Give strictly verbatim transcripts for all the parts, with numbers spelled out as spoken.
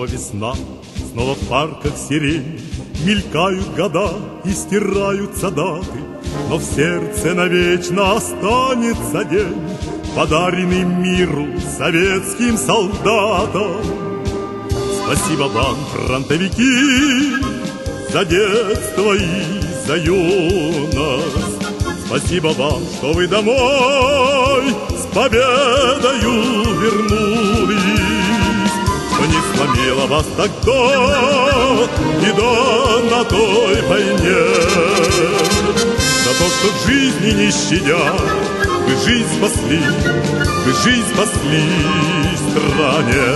весна, снова в парках сирень, мелькают года и стираются даты, но в сердце навечно останется день, подаренный миру советским солдатам. Спасибо вам, фронтовики, за детство и за юность. Спасибо вам, что вы домой с победою вернулись, что не сломила вас тогда беда на той войне. За то, что жизни не щадя, вы жизнь спасли, вы жизнь спасли стране.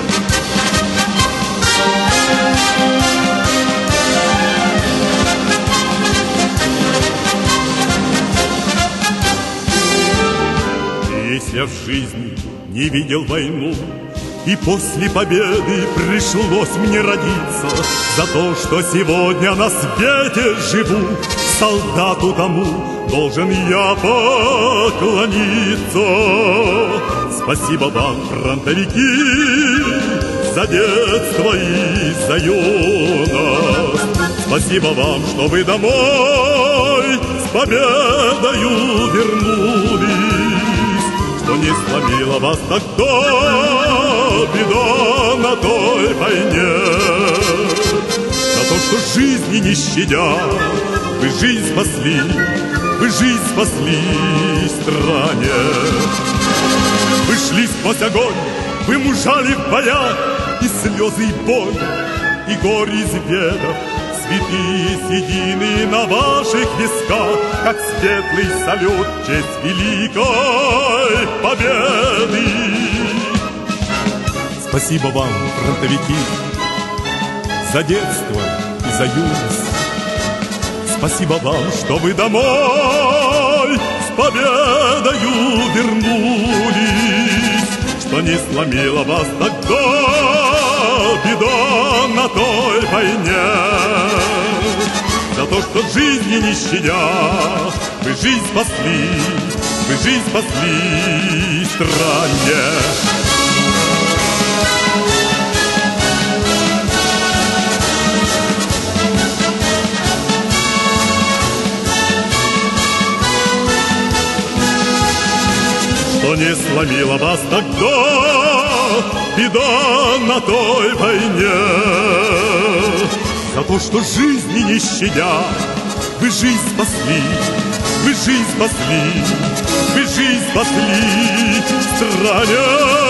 Если я в жизни не видел войну, и после победы пришлось мне родиться, за то, что сегодня на свете живу, солдату тому должен я поклониться. Спасибо вам, фронтовики, за детство и за юность. Спасибо вам, что вы домой с победою вернулись, что не сломила вас тогда беда на той войне. За то, что жизни не щадя, вы жизнь спасли, вы жизнь спасли стране. Вы шли сквозь огонь, вы мужали в боях, и слезы, и боль, и горе изведав, святые седины на ваших висках, как светлый салют в честь великой победы. Спасибо вам, фронтовики, за детство и за юность. Спасибо вам, что вы домой с победою вернулись, что не сломила вас тогда беда на той войне. За то, что жизни не щадя, вы жизнь спасли, вы жизнь спасли стране. Что не сломила вас тогда беда на той войне. За то, что жизни не щадя, вы жизнь спасли, вы жизнь спасли, вы жизнь спасли стране.